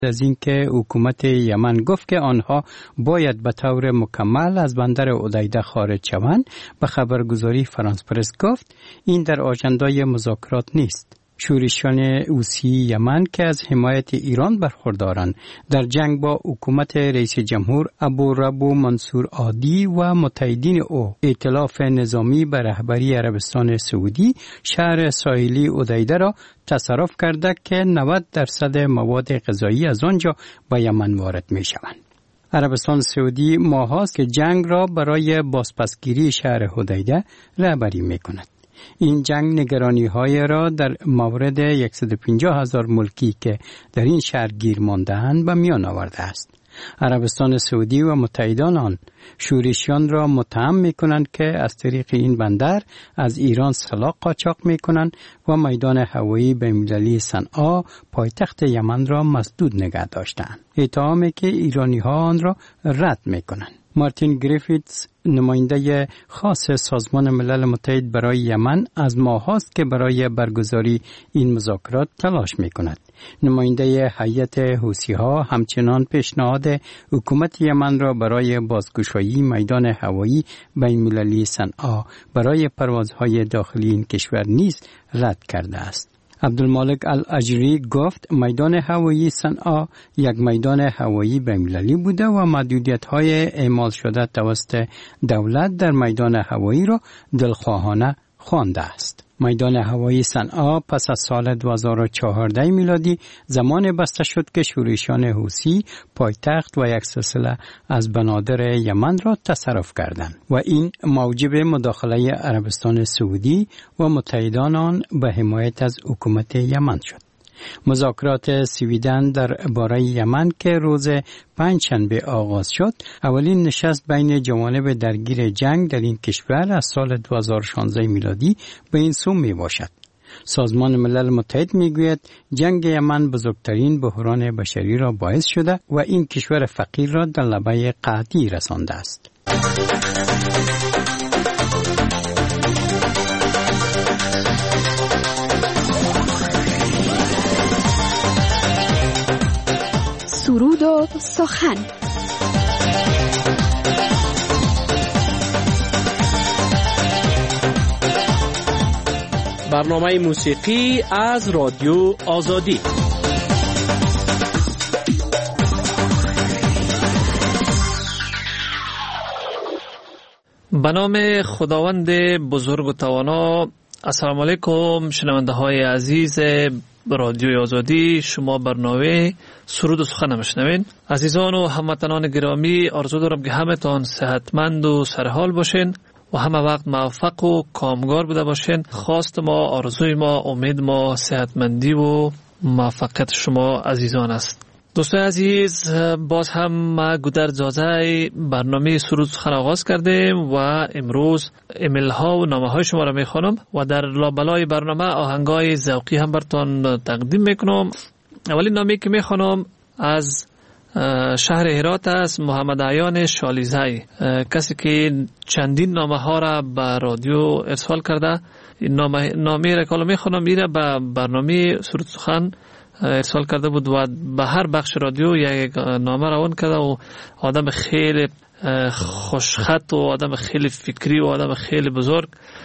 از اینکه حکومت یمن گفت که آنها باید به طور مکمل از بندر حدیده خارج شوند، به خبرگزاری فرانس پرس گفت این در آژندای مذاکرات نیست. شورشیان حوثی یمن که از حمایت ایران برخوردارند در جنگ با حکومت رئیس جمهور ابوربو منصور هادی و متحدین او ائتلاف نظامی به رهبری عربستان سعودی شهر ساحلی حدیده را تصرف کرده که 90% مواد غذایی از آنجا به یمن وارد می شوند. عربستان سعودی ماهاست که جنگ را برای بازپسگیری شهر حدیده رهبری می کند. این جنگ نگرانی‌های را در مورد 150,000 ملکی که در این شهر گیر مانده‌اند به میان آورده است. عربستان سعودی و متحدان آن شورشیان را متهم می‌کنند که از طریق این بندر از ایران سلاح قاچاق می‌کنند و میدان هوایی بین‌المللی صنعا پایتخت یمن را مسدود نگه داشته‌اند. اتهامی که ایرانی‌ها آن را رد می‌کنند. مارتین گریفیتس نماینده خاص سازمان ملل متحد برای یمن از ماهاست که برای برگزاری این مذاکرات تلاش می‌کند. نماینده هیئت حوثی‌ها همچنان پیشنهاد حکومت یمن را برای بازگشایی میدان هوایی بین‌المللی صنعا برای پروازهای داخلی این کشور نیز رد کرده است. عبدالمالک الاجری گفت میدان هوایی صنعا یک میدان هوایی بین‌المللی بوده و محدودیت‌های اعمال شده توسط دولت در میدان هوایی را دلخواهانه خوانده است. میدان هوایی صنعا پس از سال 2014 میلادی زمان بسته شد که شورشیان حوثی پایتخت و یک سلسله از بنادر یمن را تصرف کردند و این موجب مداخله عربستان سعودی و متحدان آن به حمایت از حکومت یمن شد. مذاکرات سویدن در باره یمن که روز پنجشنبه آغاز شد، اولین نشست بین جوانب درگیر جنگ در این کشور از سال 2016 میلادی به این سو می باشد. سازمان ملل متحد می گوید جنگ یمن بزرگترین بحران بشری را باعث شده و این کشور فقیر را در لبه قحطی رسانده است. سرود و سخن. برنامه موسیقی از رادیو آزادی. به نام خداوند بزرگ و توانا. السلام علیکم شنونده های عزیز رادیوی آزادی. شما برنامه سرود و سخن میشنوین. عزیزان و هموطنان گرامی، آرزو دارم که همتان صحتمند و سرحال باشین و همه وقت موفق و کامگار بوده باشین. خواست ما، آرزوی ما، امید ما صحتمندی و موفقیت شما عزیزان است. دوستان عزیز، باز هم ما گودر جازه برنامه سرود سخن آغاز کردیم و امروز ایمیل ها و نامه های شما را میخوانم و در لابلای برنامه آهنگای ذوقی هم براتون تقدیم میکنم. اولین نامه که میخوانم از شهر هرات است، محمد عیان شالیزی، کسی که چندین نامه ها را به رادیو ارسال کرده. این نامه را که میخوانم میره به برنامه سرود سخن ارسال کرده بود و به هر بخش رادیو یک نامه روان کرده و آدم خیلی خوشخط و آدم خیلی فکری و آدم خیلی بزرگ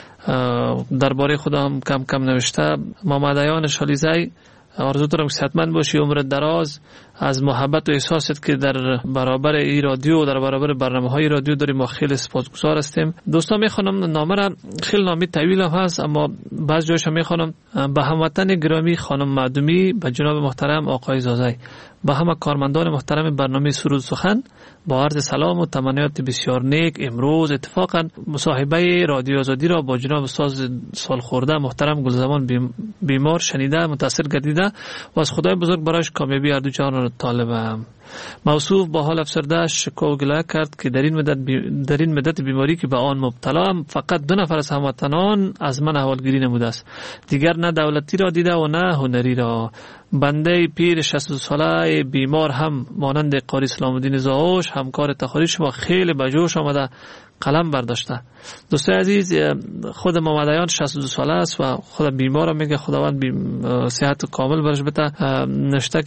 درباره خودم کم کم نوشته. محمد عیان شالیزی، آرزو دارم که صحتمند باشی، عمر دراز، از محبت و احساست که در برابر این رادیو و در برابر برنامه‌های رادیو داریم ما خیلی سپاسگزار هستیم. دوستان میخوانم نامه را، خیلی نامه طویل هم هست اما بعض جایش میخوانم. به هموطن گرامی خانم معدومی، به جناب محترم آقای زازی، به همه کارمندان محترم برنامه سرود سخن با عرض سلام و تمنیات بسیار نیک. امروز اتفاقا مصاحبه رادیو آزادی را با جناب استاد سالخورده محترم گلزمان بیمار شنیده، متاثر گردیده و از خدای بزرگ برایش کامیابی اردو جهان را طالبم. موصوف با حال افسرده شکوه و گله کرد که در این مدت بیماری که به آن مبتلا فقط 2 نفر از هموطنان از من احوالگیری نموده است، دیگر نه دولتی را دیده و نه هنری را. بنده پیر 62 ساله بیمار هم مانند قاری اسلام الدین زاوش همکار تخاری شما خیلی به جوش آمده قلم برداشته. دوستای عزیز، خود محمد عیان 62 ساله است و خود بیمار میگه خداوند صحت کامل برش بده. نشته که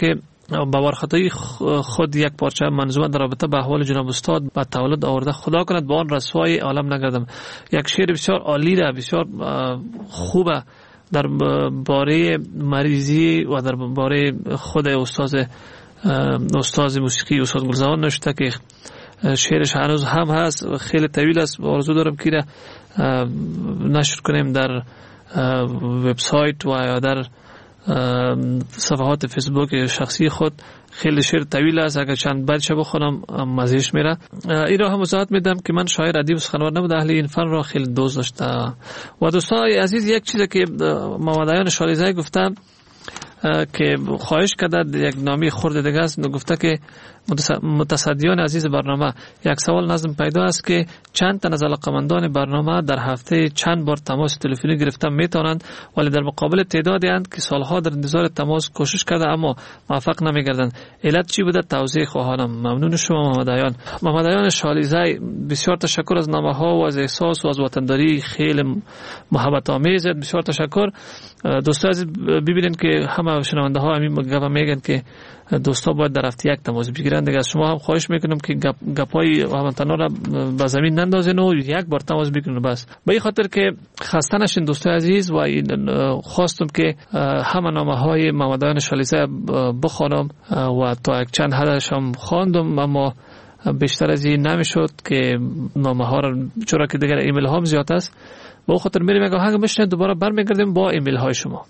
با وارخطایی خود یک پارچه منظومه در رابطه با احوال جناب استاد با تولد آورده. خدا کند با آن رسوای عالم نگردم. یک شعر بسیار عالی را، بسیار خوبه در باره مریضی و در باره خود استاد موسیقی استاد گلزمان نوشته که شعرش هنوز هم هست، خیلی طویل است. آرزو دارم که را نشر کنیم در وبسایت و یا در صفحات فیسبوک شخصی خود. خیلی شعر طویل است، اگر چند بیت بخونم مزهش میره. این را هم وضاحت میدم که من شاعر ادیب و سخنور نبوده، اهل این فن را خیلی دوست داشته. و دوستان عزیز، یک چیزی که محمد شالیزی گفتم که خواهش کرده یک نامی خورد دیگه است، گفته که متصدیان عزیز برنامه، یک سوال نظم پیدا است که چند تن از علاقمندان برنامه در هفته چند بار تماس تلفنی گرفتن میتونند، ولی در مقابل تعدادی اند که سالها در انتظار تماس کوشش کرده اما موفق نمیگردند. علت چی بوده؟ توضیح خواهانم. ممنون شما محمد عیان شالیزی. بسیار تشکر از نامه ها و از احساس و از وطنداری خیلی محبت آمیز. بسیار تشکر. دوستان عزیز ببینید که همه شنونده ها همین گپ میگن که دوستا باید در هفته یک تماس بگیرن. دیگه از شما هم خواهش میکنم که گپای همتنا را به زمین نندازین و یک بار تماس بگیرین بس. به این خاطر که خسته نشین دوستان عزیز، و خواستم که همه نامه های محمد عیان شالیزی بخوانم و تا یک چند حدش هم خواندم، اما بیشتر از این نمیشد که نامه ها را، چرا که دیگر ایمیل ها زیاد است. به خاطر میریم یک آهنگ بشنویم، دوباره برمیگردیم با ایمیل های شما.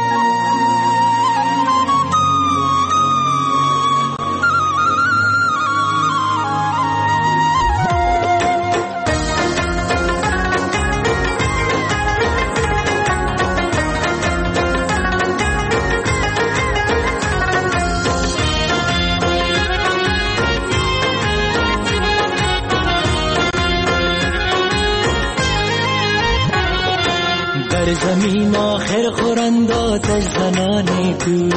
در زمین آخر خورند آتش زنان تو،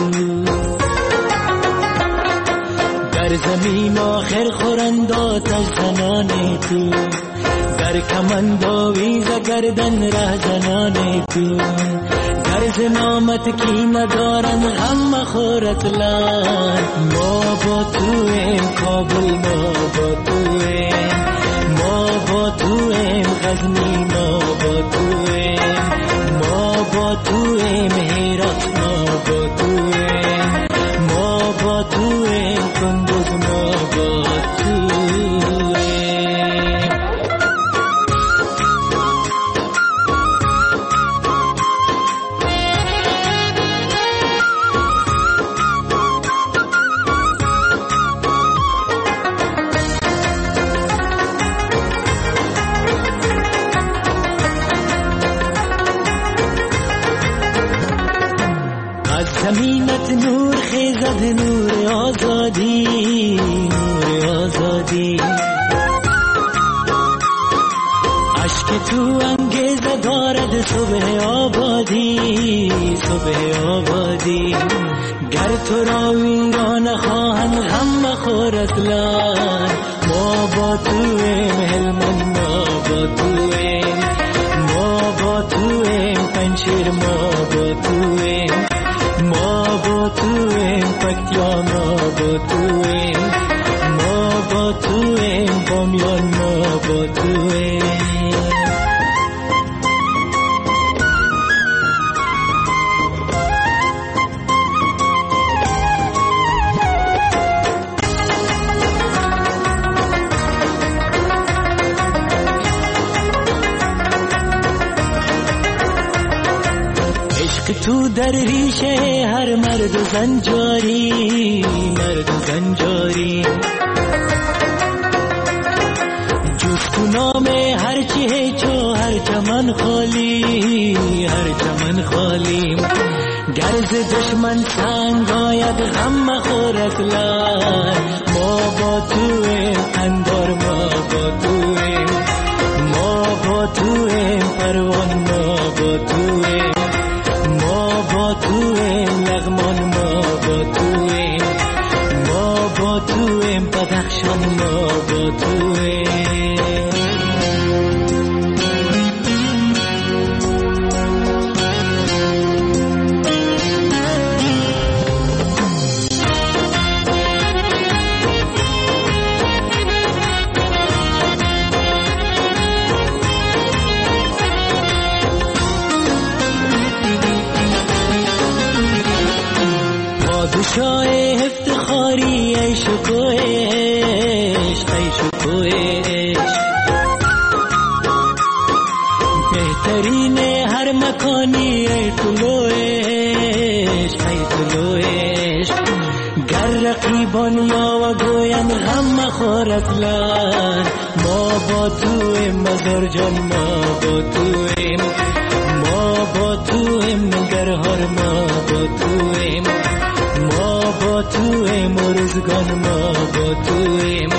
در زمین آخر خورند آتش زنان تو، در کمند آویز گردن ره زنان تو، در زنامت کی ندارن غم مخور اطلان. ما با تو ایم کابل، ما با تو ایم، ما با تو ایم غزنی، ما با تو ایم، ما با تو ایم هرات، ما با تو ایم، ما با تو ایم کندوز، ما با تو ایم. زمینت نور خیزد، نور آزادی، نور آزادی. عشق تو انگیزه دارد صبح آبادی، صبح آبادی. گر تو را ویران خواهند غم مخور اصلا. ما با تو ایم هلمند، ما با تو ایم، ما با تو ایم پنشیر، ما با تو ایم، ما با تو ایم پکتیا، ما با تو ایم، ما با تو ایم بامیان، ما با تو ایم. تو در ریشه هر مرد و زنجاری، مرد و زنجاری. جز تو نام هر چه چو هر چمن خالی، هر چمن خالی. گرز دشمن سنگ آید غم مخور اطلال. ما با تو ایم اندار، ما با تو ایم، ما با تو ایم پروان، ما با تو ایم، ما با تو ایم لغمان، ما با تو ایم، ما با تو ایم بدخشان، ما با تو ایم. بهترین هر مکانی ای طلوعش گر رقیبان یا و گویم غم مخور اصلا ما با تویم مزار جان ما با تویم نگرهار ما با تویم و رزگان ما با تویم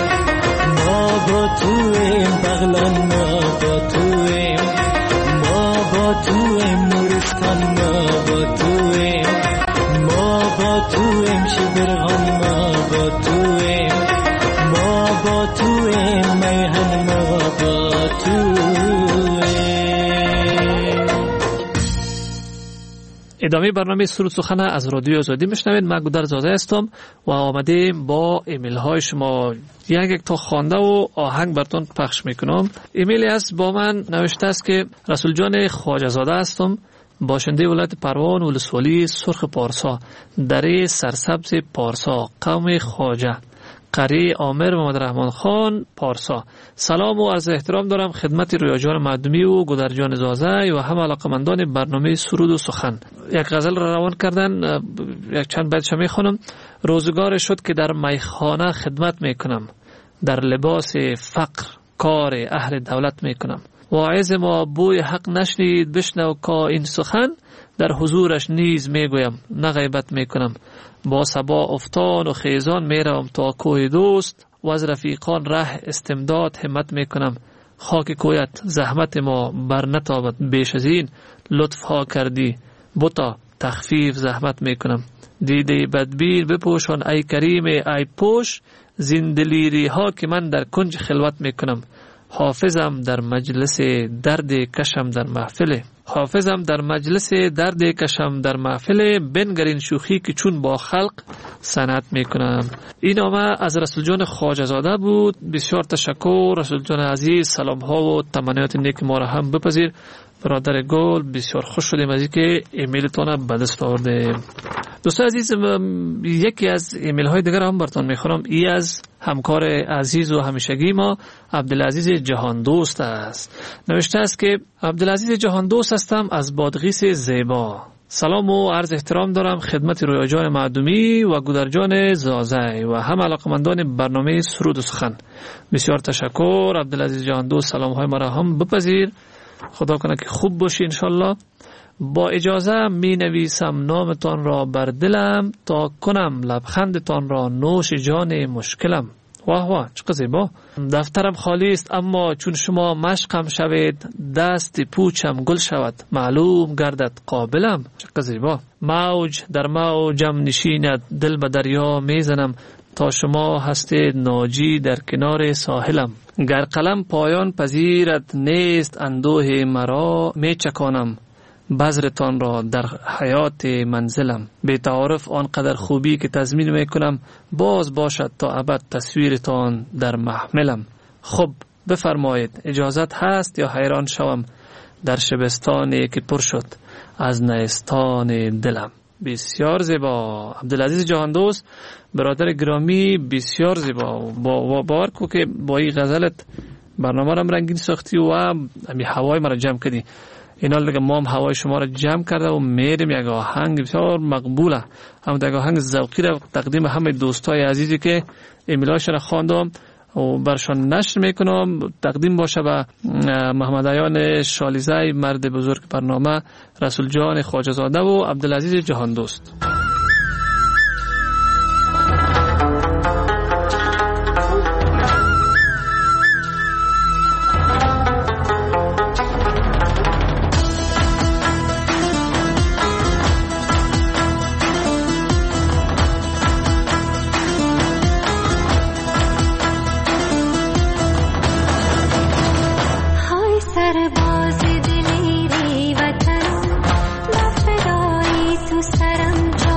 بغلان ما با تویم نورستان ما با تویم شبرغان ما با تویم میهن ما با تویم. ادامه برنامه سرود سخن از رادیو آزادی میشنوید. من گودر زاده هستم و آمدیم با ایمیل های شما یک تا خوانده و آهنگ براتون پخش میکنم. ایمیلی است با من نوشته است که رسول جان خواجه زاده هستم، باشنده ولایت پروان ولسوالی سرخ پارسا، دره سرسبز پارسا، قوم خواجه، قریه عامر محمد رحمان خان پارسا. سلام و عرض احترام دارم خدمت رویا جان معدومی و گودر جان زازه و همه علاقمندان برنامه سرود و سخن. یک غزل را روان کردن، یک چند بیتش میخونم. روزگار شد که در میخانه خدمت میکنم، در لباس فقر کار اهل دولت میکنم. واعظ ما بوی حق نشنید بشنو که این سخن، در حضورش نیز میگویم نه غیبت میکنم. با صبا افتان و خیزان میروم تا کوه دوست، و از رفیقان ره استمداد همت میکنم. خاک کویت زحمت ما بر نتابد بیش از این، لطف ها کردی بتا تخفیف زحمت میکنم. دیده بدبین بپوشان ای کریم ای پوش، زندلیری ها که من در کنج خلوت میکنم. حافظم در مجلس درد کشم در محفل، بنگرین شوخی که چون با خلق صنعت میکنم. این نامه از رسول جان خواجه زاده بود. بسیار تشکر رسول جان عزیز، سلام ها و تمنیات نیک ما را هم بپذیر. برادر گل بسیار خوش شدیم از اینکه ایمیلتون به دست آوردیم. دوستان عزیز، یکی از ایمیل های دیگر هم براتون میخونم. ای از همکار عزیز و همیشگی ما عبدالعزیز جهان دوست است. نوشته است که عبدالعزیز جهان دوست هستم از بادغیس زیبا. سلام و عرض احترام دارم خدمت رویا جان معدومی و گودر جان زازه و هم علاقمندان برنامه سرود و سخن. بسیار تشکر عبدالعزیز جهان دوست، سلام های مرا هم بپذیر. خدا کنه که خوب باشی انشالله. با اجازه می نویسم نامتان را بر دلم، تا کنم لبخندتان را نوش جان مشکلم. واه واه چقدر زیبا. دفترم خالی است اما چون شما مشقم شوید، دست پوچم گل شود معلوم گردد قابلم. چقدر زیبا. موج در موجم نشیند دل به دریا میزنم، تا شما هستید ناجی در کنار ساحلم. گر قلم پایان پذیرد نیست اندوه مرا، می چکانم بذرتان را در حیات منزلم. به تعارف آنقدر خوبی که تضمین میکنم، باز باشد تا ابد تصویرتان در محملم. خب بفرمایید اجازت هست یا حیران شوم در شبستانی که پر شد از نیستان دلم. بسیار زیبا عبدالعزیز جهان دوست، برادر گرامی، بسیار زیبا. باور کو که با این غزلت برنامه را رنگین ساختی و همی هوای مرا جمع کردی. اینا دیگه ما هم هوای شما را جمع کرده و میریم یک آهنگ بسیار مقبوله، هم یک آهنگ ذوقی را تقدیم همه دوستای عزیزی که ایمیلایش را خواندم و برشان نشر میکنم تقدیم باشه به محمد عیان شالیزی، مرد بزرگ برنامه، رسول جان خواجه زاده و عبدالعزیز جهان دوست. سرباز دلیری وطن، با فدایی تو سرم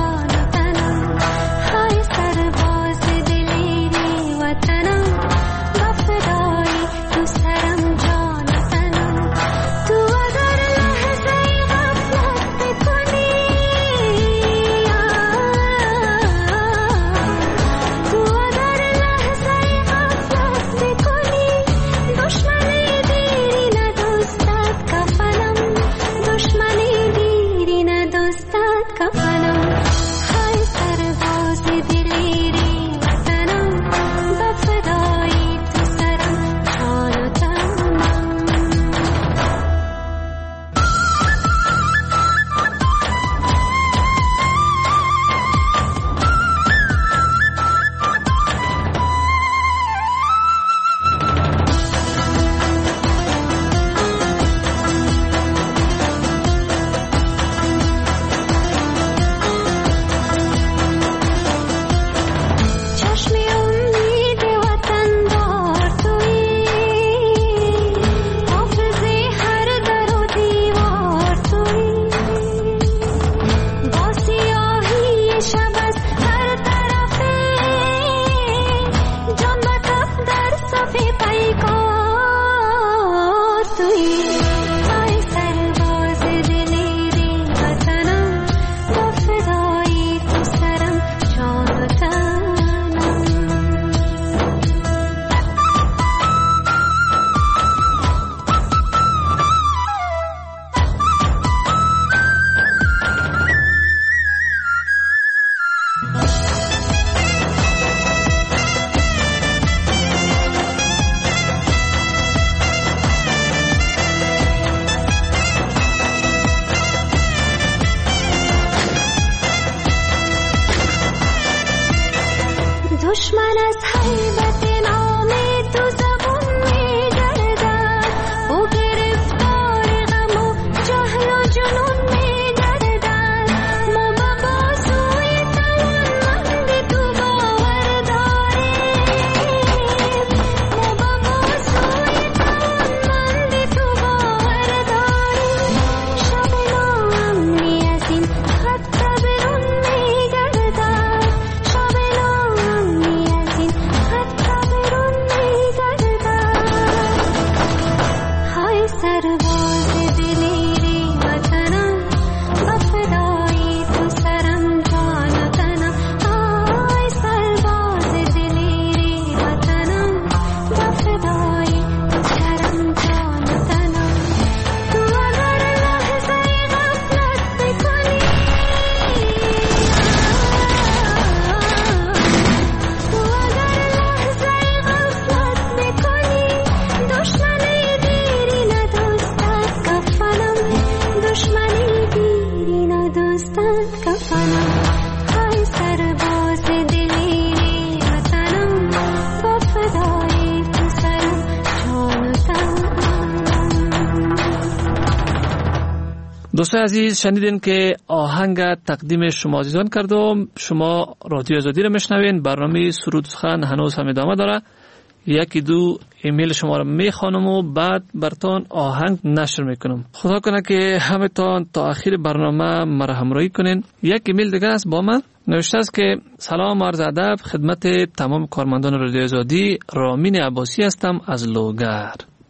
دوستان عزیز، شنیدین که آهنگ تقدیم شما عزیزان کردم. شما رادیو آزادی رو میشنوین. برنامه سرود سخن هنوز هم ادامه داره. یکی دو ایمیل شما رو میخوانم و بعد براتون آهنگ نشر میکنم. خدا کنه که همتون تا آخر برنامه مرا همراهی کنین. یک ایمیل دیگه است با من نوشته است که سلام عرض ادب خدمت تمام کارمندان رادیو آزادی. رامین عباسی هستم از لوگر.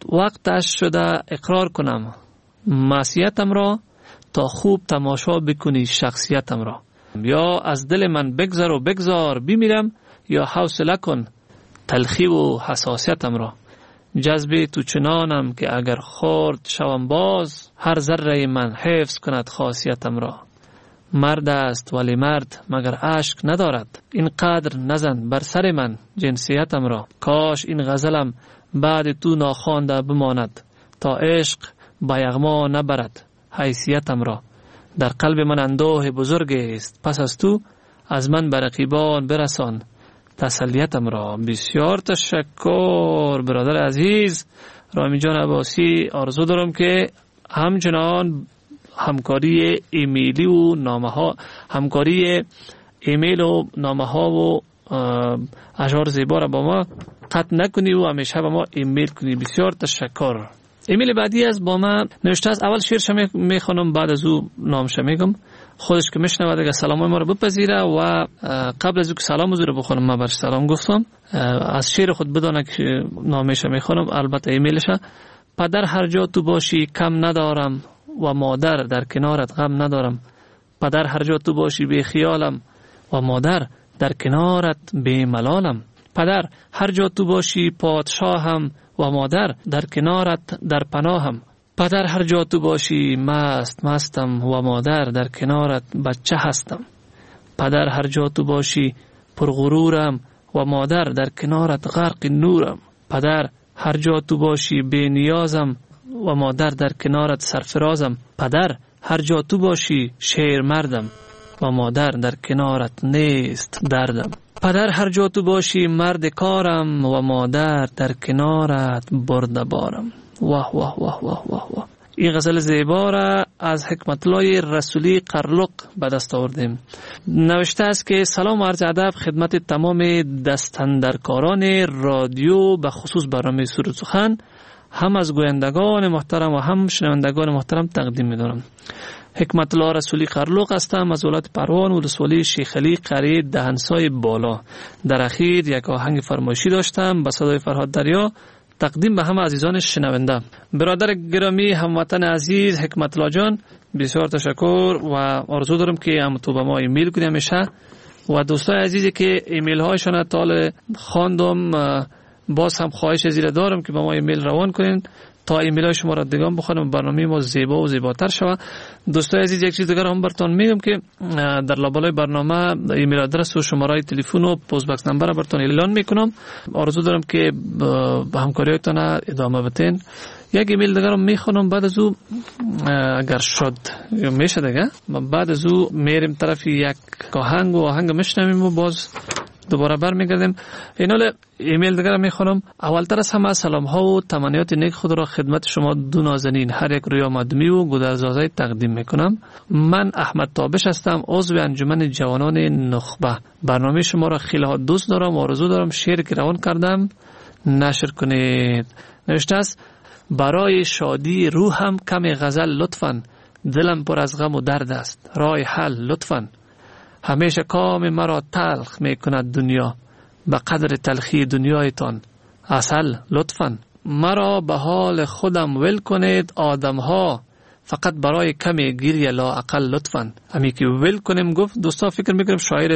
وقتش شده اقرار کنم معصیتم را تا خوب تماشا بکنی شخصیتم را. یا از دل من بگذر و بگذار بمیرم، یا حوصله کن تلخی و حساسیتم را. جذب تو چنانم که اگر خورد شوم باز، هر ذره من حفظ کند خاصیتم را. مرد است ولی مرد مگر اشک ندارد، اینقدر نزن بر سر من جنسیتم را. کاش این غزلم بعد تو ناخوانده بماند، تا عشق با یغما نبرد حیثیتم را. در قلب من اندوه بزرگ است، پس از تو از من به رقیبان برسان تسلیتم را. بسیار تشکر برادر عزیز رامین جان عباسی. آرزو دارم که همچنان همکاری ایمیلی و نامه ها، همکاری ایمیل و نامه ها و اشعار زیبا را با ما قطع نکنی و همیشه با ما ایمیل کنی. بسیار تشکر. ایمیل بعدی از با من نوشته است. اول شعرش میخوانم، بعد از او نامش میگم. خودش که میشنوه دیگه سلام ما رو بپذیره و قبل از اینکه سلام رو بخونم من برش سلام گفتم. از شعر خود بدانه که نامش میخوانم، البته ایمیلش. پدر هر جا تو باشی کم ندارم و مادر در کنارت غم ندارم. پدر هر جا تو باشی بی خیالم و مادر در کنارت بی ملالم. پدر هر جا تو باشی پادشاهم و مادر در کنارت در پناهم. پدر هر جا تو باشی مستم و مادر در کنارت بچه هستم. پدر هر جا تو باشی پرغرورم و مادر در کنارت غرق نورم. پدر هر جا تو باشی بی نیازم و مادر در کنارت سرفرازم. پدر هر جا تو باشی شیر مردم و مادر در کنارت نیست دردم. پدر هر جا تو باشی مرد کارم و مادر در کنارت برده بارم. واه واه واه واه واه واه. این غزل زیبا را از حکمت الله رسولی قرلق به دست آوردیم. نوشته است که سلام و عرض ادب خدمت تمام دستاندرکاران رادیو، به خصوص برنامه سرود سخن، هم از گویندگان محترم و هم شنوندگان محترم تقدیم می‌دارم. حکمت الله رسولی قرلق هستم از ولایت پروان، ولسوالی شیخ علی، قریه دهنسای بالا. در اخیر یک آهنگ فرمایشی داشتم به صدای فرهاد دریا، تقدیم به همه عزیزان شنونده. برادر گرامی هموطن عزیز حکمت الله جان، بسیار تشکر و آرزو دارم که هم تو به ما ایمیل کنی همیشه. و دوستان عزیزی که ایمیل هایشان تا خواندم، باز هم خواهش زیر دارم که به ما ایمیل روان کنین تا ایمیل های شما را دیگه بخونم، برنامه ما زیبا و زیباتر شود. دوستان عزیز یک چیز دیگر هم براتون میگم که در لابلای برنامه ایمیل آدرس و شماره تلفن و پست باکس نمبر براتون اعلان میکنم. آرزو دارم که به همکاریتون ادامه بدین. یک ایمیل دیگر هم میخونم، بعد از او اگر شد میشه دیگه بعد از او میریم طرف یک آهنگ و آهنگ میشنویم و باز دوباره برمیگردیم. اینال ایمیل دیگر میخونم. اولتر از همه سلام ها و تمنیات نیک خود را خدمت شما دو نازنین هر یک رویا مدمی و گودرزازه تقدیم میکنم. من احمد تابش هستم، عضو انجمن جوانان نخبه. برنامه شما را خیلی دوست دارم و آرزو دارم شعر که روان کردم نشر کنید. نوشته است: برای شادی روحم کمی غزل لطفاً، دلم پر از غم و درد است رای حل لطفاً. همیشه کام مرا تلخ می کند دنیا، به قدر تلخی دنیایتان عسل لطفاً. مرا به حال خودم ول کنید آدم ها، فقط برای کمی گریه لا اقل لطفاً. همی که ول کنیم گفت دوستا فکر میکنم شاعر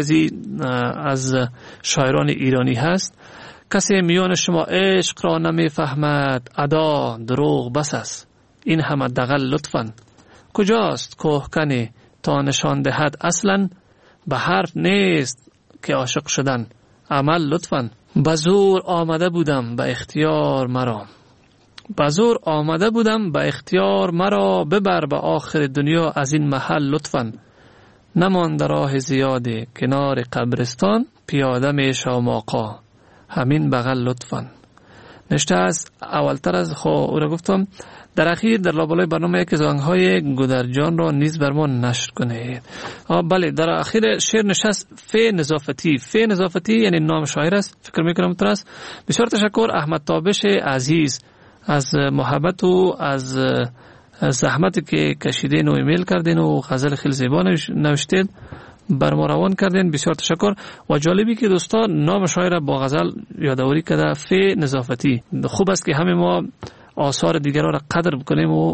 از شاعران ایرانی هست. کسی میان شما عشق را نمیفهمد، ادا دروغ بس است این همه دغل لطفاً. کجاست کوهکنی تا نشان دهد اصلاً، به حرف نیست که عاشق شدن عمل لطفاً. بزور آمده بودم به اختیار مرا، بزور آمده بودم به اختیار مرا، ببر به آخر دنیا از این محل لطفاً. نمانده راه زیادی کنار قبرستان، پیاده می شوم آقا همین بغل لطفاً. نشته است اولتر از او را گفتم در اخیر در لابلای برنامه یکی از آهنگ‌های گودرجان را نیز بر ما نشر کنید. بله، در اخیر شعر نشست فی نظافتی. فی نظافتی یعنی نام شاعر است، فکر میکنم اونطور است. بسیار تشکر احمد تابش عزیز از محبت و از زحمتی که کشیدین و ایمیل کردین و غزل خیلی زیبا نوشتید بر ما روان کردین. بسیار تشکر. و جالبی که دوستان نام شاعر با غزل یادآوری کرده، فی نظافتی. خوب است که همه ما آثار دیگر را قدر بکنیم و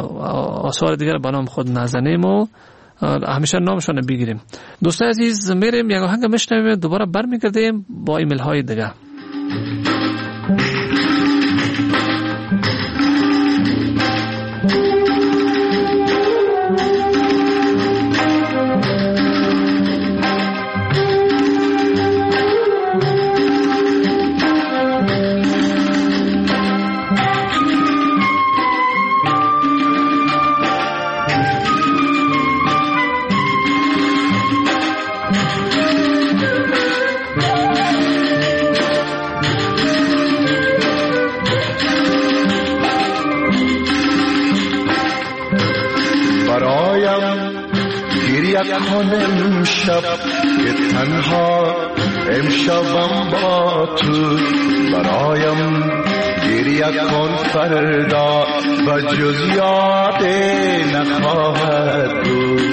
آثار دیگر به نام خود نزنیم و همیشه نامشان بگیریم. دوستان عزیز میریم یک آهنگ میشنویم، دوباره برمیگردیم با ایمیل های دیگه. امشب که تنها امشبم با تو، برایم گریه کن فردا و جز یاد نخواهد بود.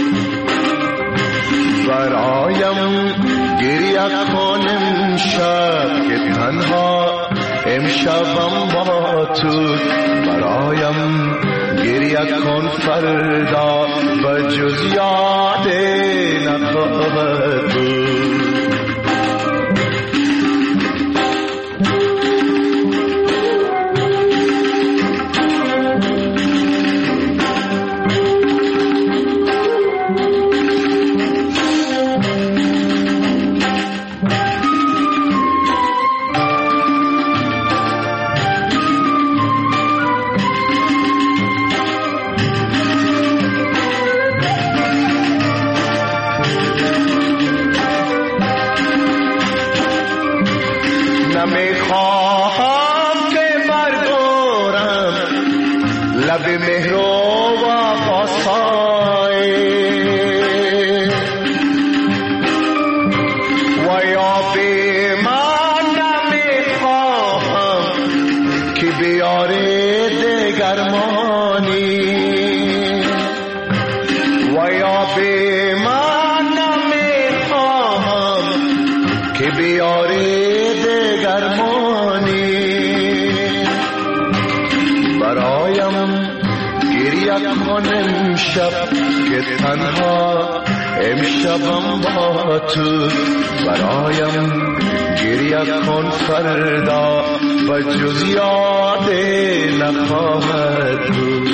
برایم گریه کن امشب که تنها امشبم با تو، برایم گریه کن فردا و جز یاد نخواهد بود. که تنها امشبم با تو، برایم گریه کن فردا و جز یاد نخواهد بود.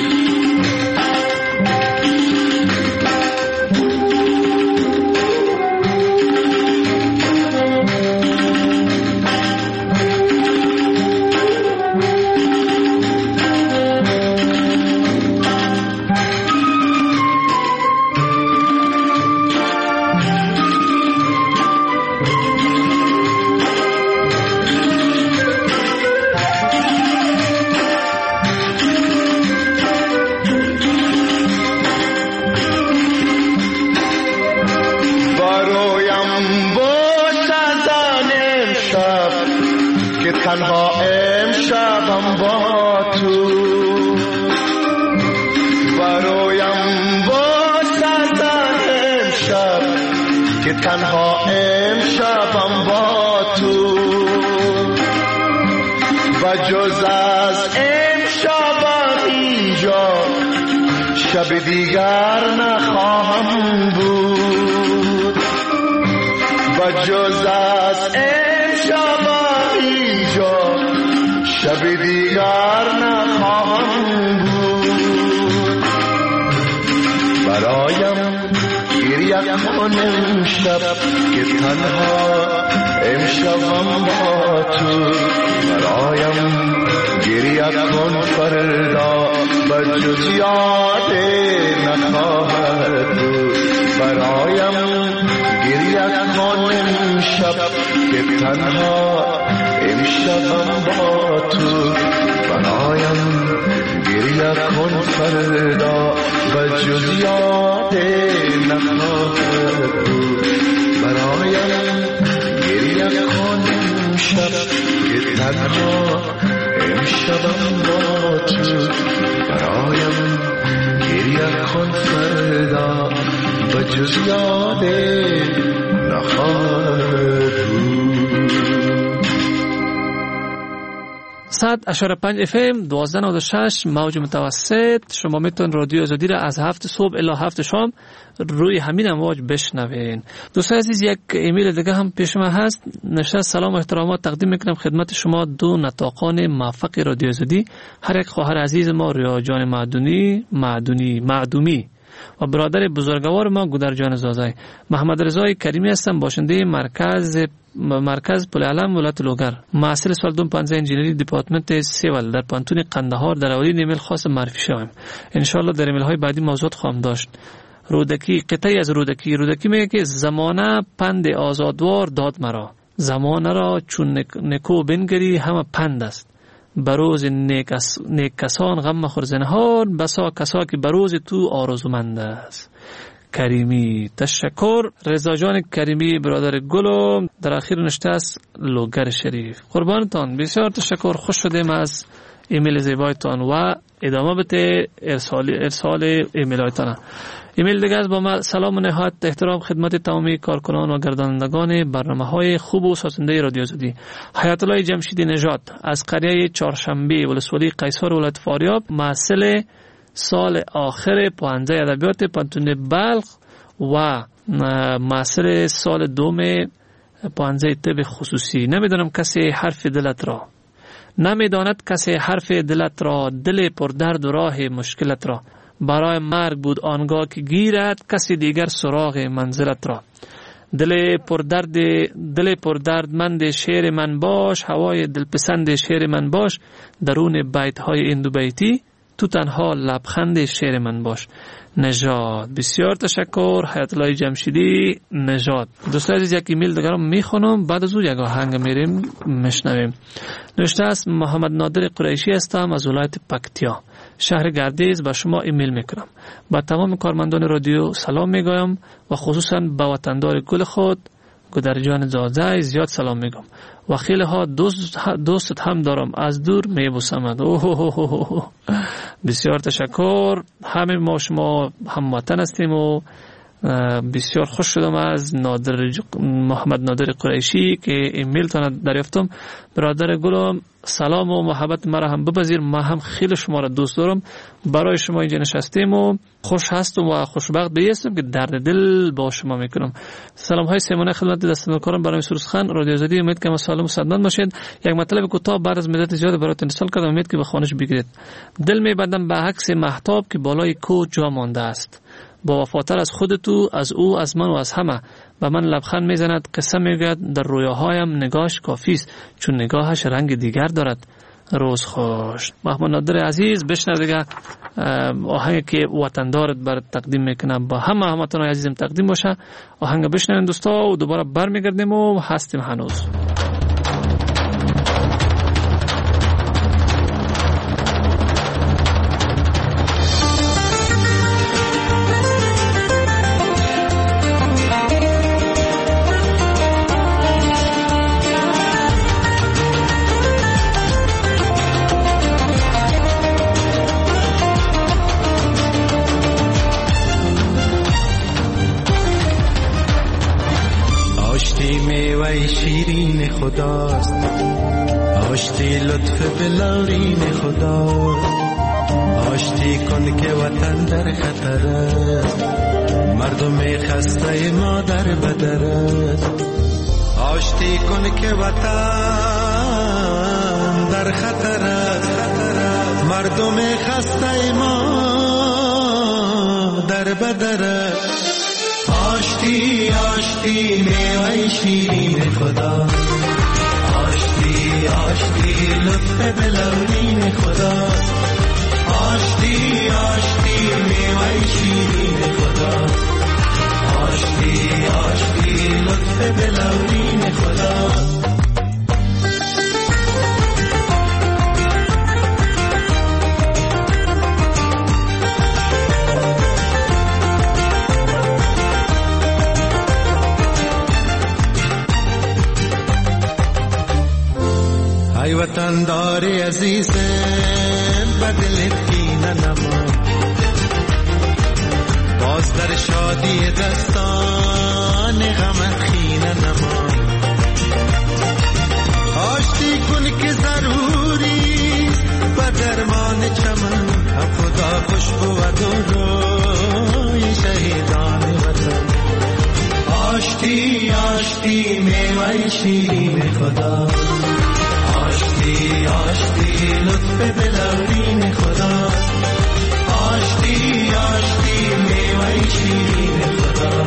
امشب که تنها امشبم با تو برایم باشدن امشب که تنها امشبم با تو و جز از امشبم اینجا شب دیگر نخواهم بود و جز از امشبم اینجا شب دیگر نخواهم بود برایم گریه کن امشب که تنها امشبم با تو برایم گریه کن فردا و جز یاد نخواهد بود برایم گریه کن امشب که تنها امشبم با تو برایم گریه کن فردا و جز یاد نخواهد بود برایم گریه کن امشب که تنها امشبم با تو برایم گریه کن فردا و جز یاد نخواهد بود. 100.5 FM 1296 موج متوسط. شما میتون رادیو آزادی را از 7 صبح الی 7 شام روی همین امواج بشنوین. دوستان عزیز، یک ایمیل دیگه هم پیش من هست. نشست سلام و احترامات تقدیم میکنم خدمت شما دو نطاقان موفق رادیو آزادی، هر یک خواهر عزیز ما ریا جان معدومی و برادر بزرگوار ما گودر جان زازای. محمد رضای کریمی هستم، باشنده مرکز پل علم ولایت لوگر، محصل سال 2015 انجینری دپارتمنت سیول در پانتون قندهار. در اولین ایمیل خاص معرفی شوم. ان شاء الله در ایمیل های بعدی موضوعات خواهم داشت. رودکی، قطعی از رودکی میگه که زمانه پند آزادوار داد مرا، زمانه را چون نکو بنگری همه پند است، بروز نیک کسان غم مخور زنهار، بسا کسا که بروز تو آرزومند است. کریمی. تشکر رضا جان کریمی برادر گلو در اخیر نشته است لوگر شریف. قربانتان، بسیار تشکر. خوش شدیم از ایمیل زیبایتان و ادامه بده ارسال ایمیل هایتان. ایمیل دیگه از با ما سلام و نهایت احترام خدمت تمامی کارکنان و گردانندگان برنامه‌های خوب و سازنده رادیو آزادی. حیات الله جمشیدی نژاد از قریه چهارشنبه ولسوالی قیصر ولایت فاریاب، محصل سال آخر پانزه ادبیات پانتون بلخ و محصل سال دوم پانزه طب خصوصی. نمیدانم کسی حرف دلت را، نمیداند کسی حرف دلت را، دل پر درد و راه مشکلت را، برای مرگ بود آنگاه که گیرد کسی دیگر سراغ منزلت را. دل پر دردمند شعر من باش، هوای دلپسند شعر من باش، درون بیت های این دو بیتی تو تنها لبخند شعر من باش. نژاد. بسیار تشکر حیات الله جمشیدی نژاد. دوستان عزیز، یک ایمیل دیگر رو میخونم، بعد از او یک آهنگ میریم میشنویم. نوشته است محمد نادر قریشی هستم از ولایت پکتیا، شهر گردیز. با شما ایمیل میکنم. با تمام کارمندان رادیو سلام میگویم و خصوصا به وطندار گل خود گودر جان زازای زیاد سلام میگم و خیلی ها دوست هم دارم، از دور میبوسمد. بسیار تشکر. همه ما شما هموطن هستیم و بسیار خوش شدم از محمد نادر قریشی که ایمیل تان دریافتم. برادر گلم سلام و محبت مرا هم بپذیر، ما هم خیلی شما را دوست دارم. برای شما اینجا نشستیم و خوش هستم و خوشبخت بیستم که درد دل با شما میکنم. سلام های سیمانه خدمت دستندرکارم برای سروسخان رادیو آزادی. امید که سالم و صحتمند باشید. یک مطلب کوتاه بعد از مدت زیاد براتون ارسال کردم، امید که به خانش بگیرید. دل میبندم به عکس مهتاب که بالای کوه جا مانده است، با وفاتر از خودتو، از او، از من و از همه. به من لبخند میزند، قصه میگوید، در رویاهایم نگاهش کافی است چون نگاهش رنگ دیگر دارد. روز خوش. محمد نادر عزیز، بشنو دیگه آهنگی که وطندارت بر تقدیم میکنم با همه همتون عزیزم تقدیم باشه. آهنگ بشنوین دوستا و دوباره برمیگردیم و هستیم هنوز. خداست، آشتی لطف بلورین خداست. آشتی کن که وطن در خطر است، مردم خسته ما در بدر است. آشتی کن که وطن در خطر است، مردم خسته ما در بدر است. آشتی آشتی میوه شیرین خدا، آشتی آشتی لطف بلورین خدا. آشتی آشتی میوه شیرین خدا، آشتی آشتی لطف بلورین خدا. ای وطن داری عزیزم بدل کینه نما، باز در شادی دستان غم خینه نما. آشتی کن که ضروری به درمان چمن، هم خدا خوش بود و روی شهیدان وطن. آشتی آشتی میوه شیرین خدا، آشتی آشتی لطف بلورین خدا. آشتی آشتی میوه شیرین خدا،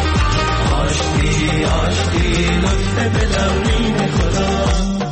آشتی آشتی لطف بلورین خدا.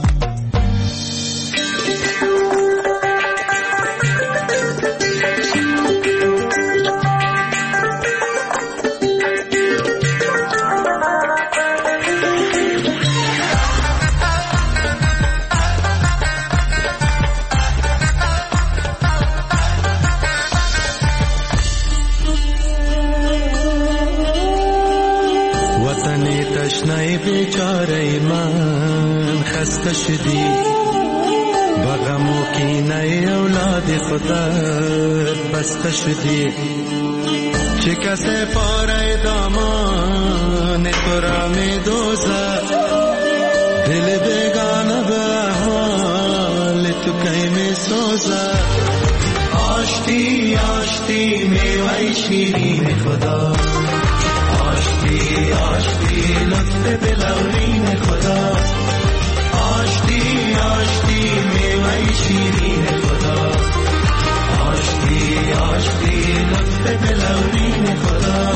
تشنه بیچاره من خسته شدی، بغم و کینه اولاد خودت بسته شدی. چه کسی پاره دامان تو را می دوزه، دل بیگانه به حال تو کی می سوزه. آشتی آشتی میوه شیرین خدا، آشتی آشتی لطف بلورین خدا. آشتی آشتی میوه شیرین خدا، آشتی آشتی لطف بلورین خدا.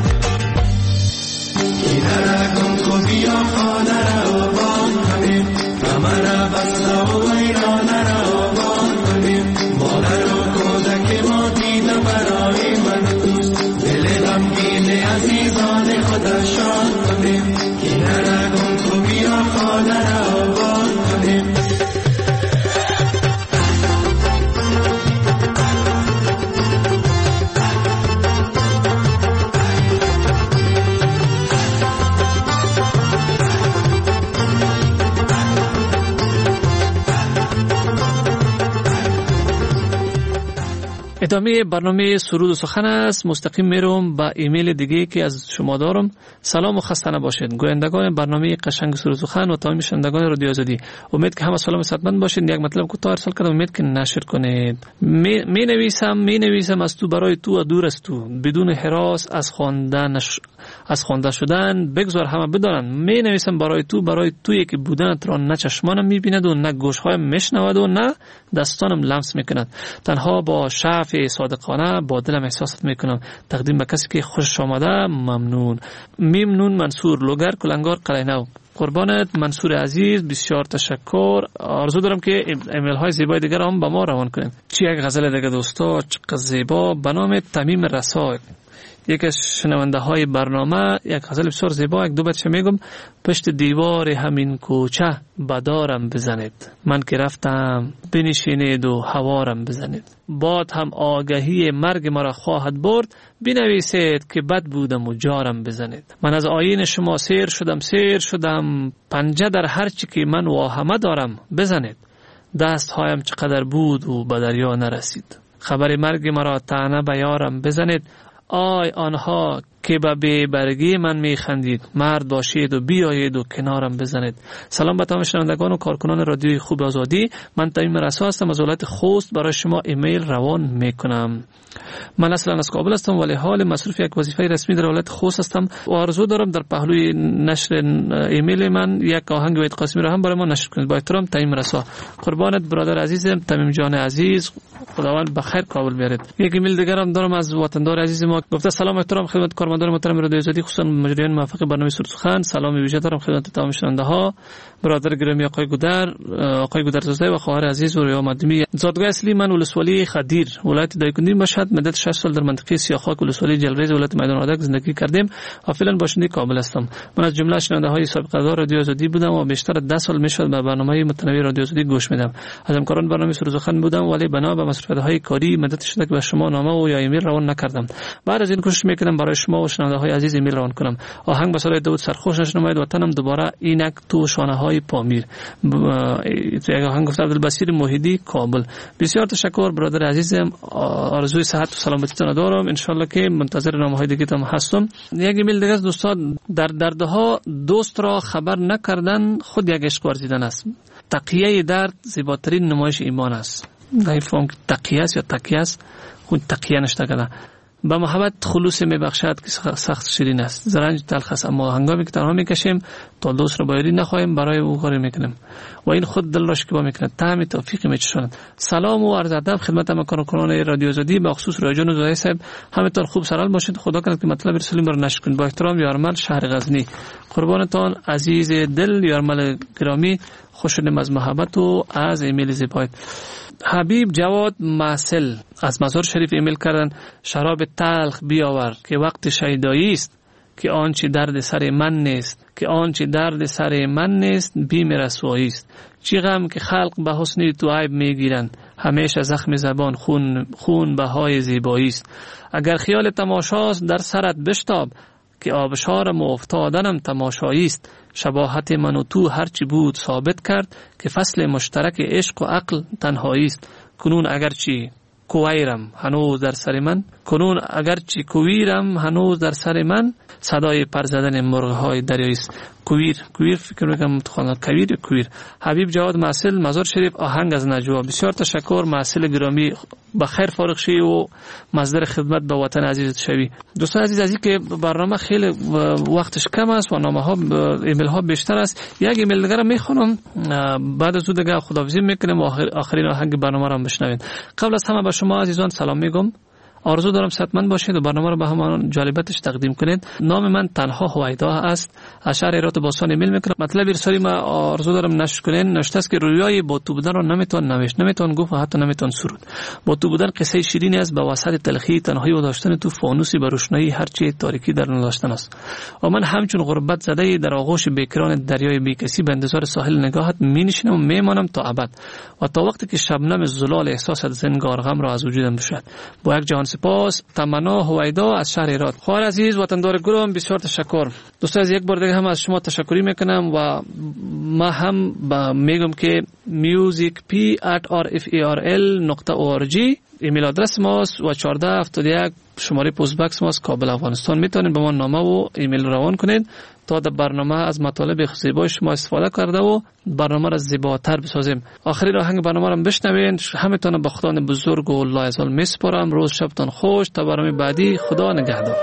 اینه را کن خوبی خانه را آبان کنیم، غمه را بسته و ویرانه را آبان کنیم. مادر و کودک ما دیده برای من دوست، دل غمگین عزیزان خدا شاد کنیم. اینه را کن خوبی خانه را آبان کنیم. ادامه برنامه سرود و سخن است. مستقیم میرم با ایمیل دیگه که از شما دارم. سلام و خسته نباشید گویندگان برنامه قشنگ سرود و سخن و تمام شنوندگان رادیو آزادی. امید که همه سلام و صحتمند باشید. یک مطلب کوتاه ارسال کردم، امید که نشر کنید. می نویسم از تو برای تو و دور از تو، بدون هراس از خوانده شدن بگذار همه بدانند. می نویسم برای تویی که بودنت را نه چشمانم میبیند و نه گوشهایم میشنود و نه دستانم لمس میکند. تنها با شعف صادقانه با دلم احساسات میکنم. تقدیم به کسی که خوشش آمده. ممنون منصور لوگر کلنگار قلعه‌نو. قربانت منصور عزیز، بسیار تشکر. آرزو دارم که ایمیل های زیبای دیگر هم با ما روان کنیم. چی یک غزل دیگه دوستا چقدر زیبا به نام تمیم رسا. یک از شنونده های برنامه یک غزل بسیار زیبا، یک دو بیتش میگم. پشت دیوار همین کوچه بدارم بزنید، من که رفتم بنشینید و هوارم بزنید. باد هم آگهی مرگ مرا خواهد برد، بنویسید که بد بودم و جارم بزنید. من از آیین شما سیر شدم پنجه در هر چی که من واهمه دارم بزنید. دست هایم چقدر بود و به دریا نرسید، خبر مرگ مرا طعنه به یارم بزنید. آی آنها که به بی‌برگی من میخندید. مرد باشید و بیایید و کنارم بزنید. سلام به تمام شنوندگان و کارکنان رادیوی خوب آزادی. من تمیم رسا هستم از ولایت خوست. برای شما ایمیل روان میکنم. من اصلا از کابل هستم ولی حال مصروف یک وظیفه رسمی در ولایت خوست هستم و آرزو دارم در پهلوی نشر ایمیل من یک آهنگ وحید قاسمی را هم برای ما نشر کنید. با احترام تمیم رسا. قربانت برادر عزیزم تمیم جان عزیز. خداوند بخیر کابل بیارید. یک ایمیل دیگر هم دارم از وطندار عزیز ما. گفته سلام احترام خدمت کارمندان محترم رادیو آزادی خصوصا مجریان موفق برنامه سرود سخن. سلام ویژه دارم خدمت تمام شنونده ها. برادر گرامی آقای گودرزاده و خواهر عزیز و ریا مدمی. زادگاه اصلی من ولسوالی خدیر ولایت دایکنی مشهد مدت 6 سال در منطقه سیاخاک ولسوالی جلریز ولایت میدان وردک زندگی کردیم و فعلا باشنده کابل هستم. من از جمله شنونده های سابقه دار رادیو آزادی بودم و بیشتر 10 سال میشد به برنامه متنوع رادیو آزادی گوش میدم. از همکاران برنامه سرود سخن بودم ولی بنا به مصروفیت‌های کاری مدت شده که به شما نامه و یا ایمیل روان نکردم. بعد از این کوشش میکنم برای شما و شنونده های عزیز ایمیل روان کنم. آهنگ به صدای داوود سرخوش نشنماید وطنم دوباره اینک تو شانه های پامیر. یک آهنگ گفته عبدالبصیر موحدی کابل. بسیار تشکر برادر عزیزم. آرزوی صحت و سلامتی تان دارم. ان شاء الله که منتظر نامه‌های دیگه تام هستم. یک ایمیل دیگه از دوستان در دردها دوست را خبر نکردن خود یک عشق ورزیدن است. تقیه درد زیباترین نمایش ایمان است. نمی‌فهم که تقیه است یا تقیه است. خود تقیه نشته کده. با محبت خلوص میبخشد که سخت شیرین است. زرنج تلخ است اما هنگامی که تنها میکشیم تا دوست را بایری نخواهیم برای او کاری میکنیم و این خود دل را شکوفا میکند. طعم توفیق میچشاند. سلام و عرض ادب خدمت کارکنان رادیو آزادی به خصوص رایجان و زاهد صاحب. همتون خوب سرحال باشید. خدا کنه که مطلب رسالیم را نشر کنید. با احترام یارمل شهر غزنی. قربانتان عزیز دل یارمل گرامی. خوشنود از محبت و از ایمیل زیبایت. حبیب جواد محسل از مزار شریف ایمیل کردن. شراب تلخ بیاور که وقت شیدایی است که آنچه درد سر من نیست که آنچه درد سر من نیست بیم رسوایی است. چی غم که خلق به حسن تو عیب میگیرند همیشه زخم زبان خون بهای زیبایی است. اگر خیال تماشاست در سرت بشتاب که آبشارم و افتادنم تماشایی است. شباهت من و تو هرچی بود ثابت کرد که فصل مشترک عشق و عقل تنهایی است. کنون اگرچه کویرم هنوز در سر من صدای پر زدن مرغ‌های دریایی است. کویر فکر میکنم متخانه کویر. حبیب جواد محسل مزار شریف آهنگ از نجوا. بسیار تشکر محسل گرامی. بخیر فارغ شی و مصدر خدمت به وطن عزیزت شوی. دوستان عزیز از که برنامه خیلی وقتش کم است و نامه ها ایمیل ها بیشتر است. یک ایمیل دیگه رو میخونم بعد از اون دیگه خداحافظی میکنیم و آخرین آهنگ برنامه رو بشنویم. قبل از همه به شما عزیزان سلام میگم. آرزو دارم صحتمند باشید و برنامه رو به همان جالبیتش تقدیم کنید. نام من تنها هویدا است. از شهر ایرات باستان ایمیل میکنم. مطلب ارسالی ما آرزو دارم نشر کنین. نوشته است که رویای با تو بودن رو نمیتون نوشت، نمیتون گفت و حتی نمیتون سرود. با تو بودن قصه شیرینی است به وسط تلخی تنهایی و داشتن تو فانوسی به روشنایی هرچی تاریکی در نداشتن است. و من همچون غربت زده در آغوش بیکران دریای بیکسی به انتظار ساحل نگاهت مینشینم و میمانم تا ابد و تا وقتی که شبنم زلال احساس زنگار غم را از وجودم بشود. با یک جهان سپاس. تمنا هویدا از شهر ایرات. خواهر عزیز وطندار گلم بسیار تشکر. دوستان از یک بار دیگه هم از شما تشکری میکنم و ما هم میگم که musicp@rfarl.org ایمیل آدرس ماست و 1471 شماره پست باکس ماست کابل افغانستان. میتونید به ما نامه و ایمیل روان کنید تا در برنامه از مطالب زیبای شما استفاده کرده و برنامه را زیباتر بسازیم. آخرین آهنگ برنامه را بشنوین. همتون به خدای بزرگ و لایزال میسپارم. روز شبتان خوش. تا برنامه بعدی خدا نگهدار.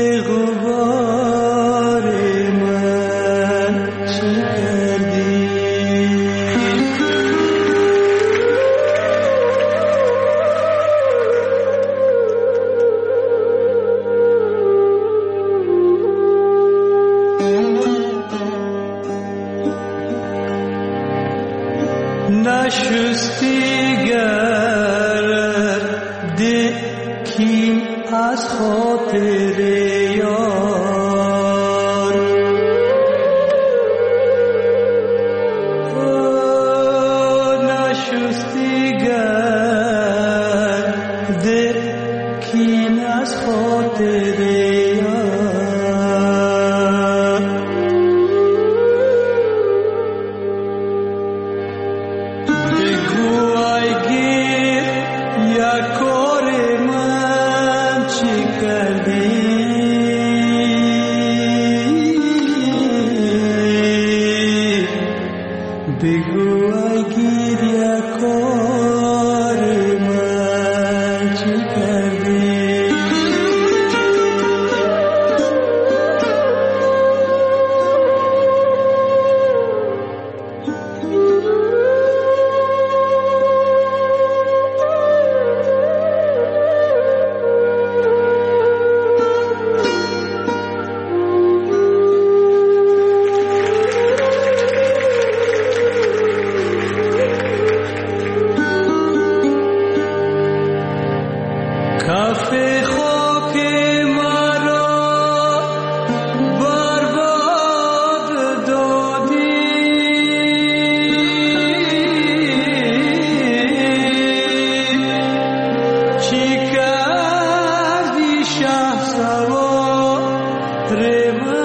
Rema